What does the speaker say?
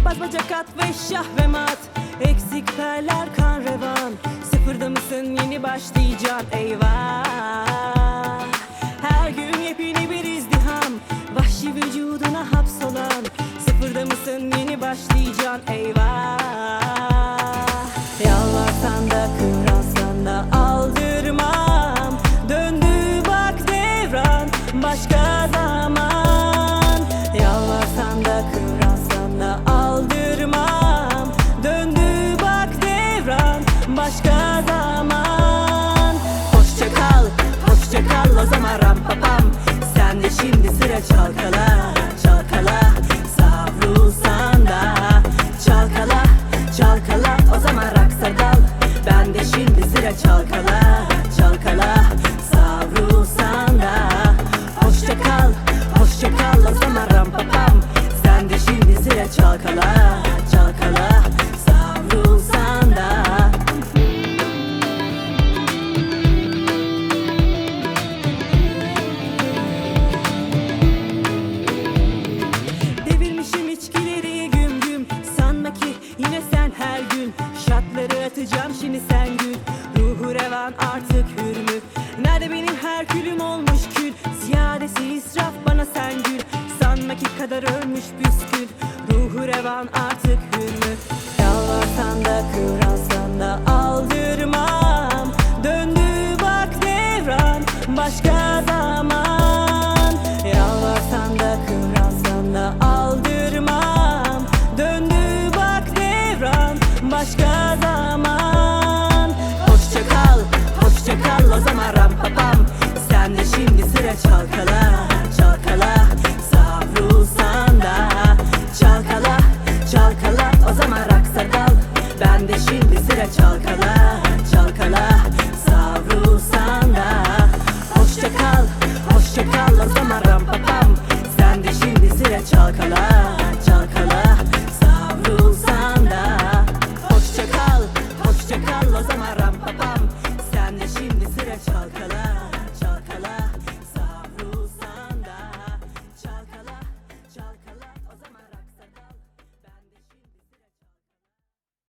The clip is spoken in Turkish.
Bas bacak at ve şah ve mat, eksik perler kan revan. Sıfırda mısın yeni başlayacaksın eyvah. Her gün yepyeni bir izdiham, vahşi vücuduna hapsolan. Sıfırda mısın yeni başlayacaksın eyvah. Yalvarsan da kıvransan da aldırmam. Döndü bak devran başka zaman. Yalvarsan da kıvransan da aldırmam. Döndü bak devran başka zaman. Hoşça kal, hoşça kal o zaman ram pa pam. Sen de şimdi sıra çalkala, çalkala. Savrulsan da çalkala, çalkala o zaman raksa dal. Ben de şimdi sıra çalkala, çalkala. Savrulsan da hoşça kal, hoşça kal o zaman ram pa pam. Sen de şimdi sıra çalkala, çalkala. Savrulsan da. Devirmişim içkileri güm güm. Sanma ki yine sen her gün. Şartları atacağım şimdi sen gül. Ruhu revan artık hür mü? Nerede benim herkülüm olmuş kül? Ziyadesi israf bana sen gül. Sanma ki kadar ölmüş püskül. Ruhu revan artık hür mü? Yalvarsan da kıvransan da aldırmam. Döndü bak devran başka zaman. Yalvarsan da kıvransan da aldırmam. Döndü bak devran başka zaman. Hoşça kal, hoşça kal o zaman ram pa pam. Sen de şimdi sıra çalkala, çalkala. Savrulsan da çalkala, çalkala o zaman raksa dal. Ben de şimdi sıra çalkala, çalkala. Savrulsan da hoşça kal, hoşça kal o zaman ram pa pam. Sen de şimdi sıra çalkala.